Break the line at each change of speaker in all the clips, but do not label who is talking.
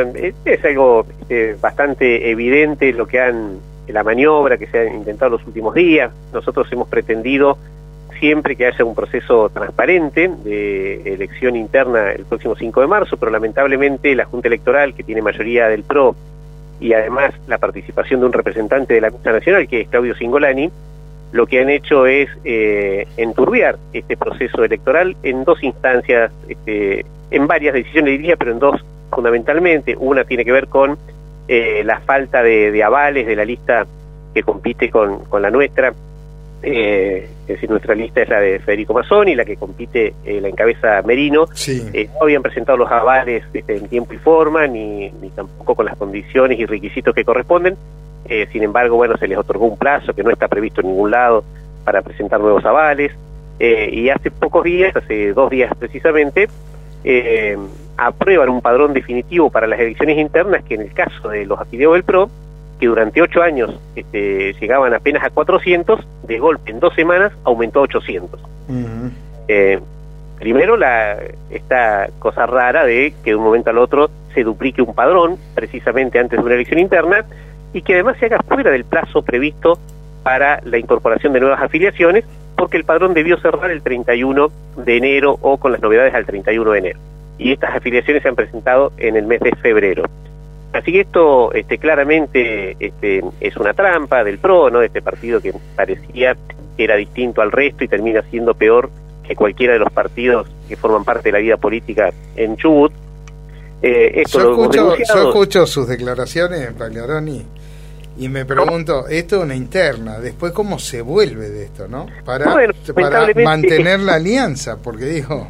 es algo bastante evidente la maniobra que se ha intentado los últimos días. Nosotros hemos pretendido siempre que haya un proceso transparente de elección interna el próximo 5 de marzo, pero lamentablemente la Junta Electoral, que tiene mayoría del PRO, y además la participación de un representante de la Junta Nacional, que es Claudio Cingolani, lo que han hecho es enturbiar este proceso electoral en dos instancias, en varias decisiones diría, pero en dos fundamentalmente. Una tiene que ver con la falta de avales de la lista que compite con la nuestra, es decir, nuestra lista es la de Federico Mazzoni, la que compite la encabeza Merino.
Sí.
No habían presentado los avales en tiempo y forma, ni tampoco con las condiciones y requisitos que corresponden. Sin embargo, bueno, se les otorgó un plazo que no está previsto en ningún lado para presentar nuevos avales, y hace pocos días, hace 2 días precisamente, aprueban un padrón definitivo para las elecciones internas que en el caso de los afiliados del PRO, que durante 8 años llegaban apenas a 400, de golpe en 2 semanas aumentó a 800. Uh-huh. Primero esta cosa rara de que de un momento al otro se duplique un padrón precisamente antes de una elección interna, y que además se haga fuera del plazo previsto para la incorporación de nuevas afiliaciones, porque el padrón debió cerrar el 31 de enero o con las novedades al 31 de enero. Y estas afiliaciones se han presentado en el mes de febrero. Así que esto claramente es una trampa del PRO, ¿no? De este partido que parecía que era distinto al resto y termina siendo peor que cualquiera de los partidos que forman parte de la vida política en Chubut.
Yo escucho sus declaraciones, Pagliaroni, y me pregunto, esto es una interna, después cómo se vuelve de esto, ¿no? Para mantener la alianza, porque digo...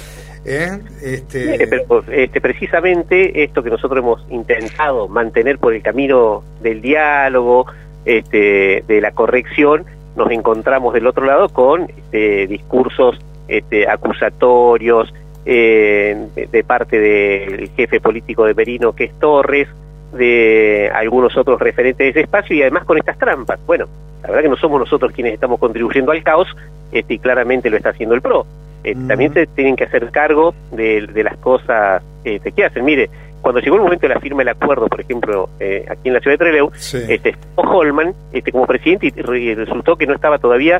Pero, precisamente esto que nosotros hemos intentado mantener por el camino del diálogo, de la corrección, nos encontramos del otro lado con discursos acusatorios de parte del jefe político de Merino, que es Torres, de algunos otros referentes de ese espacio, y además con estas trampas. Bueno, la verdad que no somos nosotros quienes estamos contribuyendo al caos, y claramente lo está haciendo el PRO. También se tienen que hacer cargo de las cosas que hacen. Mire, cuando llegó el momento de la firma del acuerdo, por ejemplo, aquí en la ciudad de Trelew,
sí,
Holman como presidente, y resultó que no estaba todavía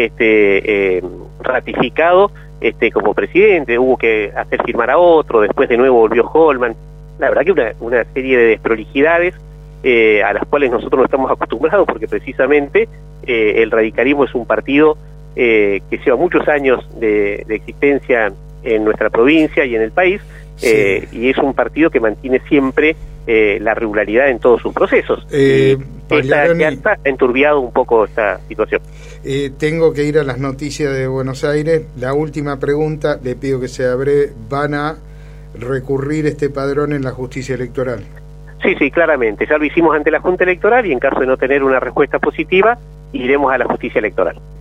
ratificado como presidente, hubo que hacer firmar a otro, después de nuevo volvió Holman. La verdad que una serie de desprolijidades a las cuales nosotros no estamos acostumbrados, porque precisamente el radicalismo es un partido que lleva muchos años de existencia en nuestra provincia y en el país, sí, y es un partido que mantiene siempre la regularidad en todos sus procesos. Ha enturbiado un poco esta situación.
Tengo que ir a las noticias de Buenos Aires. La última pregunta, le pido que sea breve. ¿Van a recurrir este padrón en la justicia electoral?
Sí, claramente. Ya lo hicimos ante la Junta Electoral, y en caso de no tener una respuesta positiva, iremos a la justicia electoral.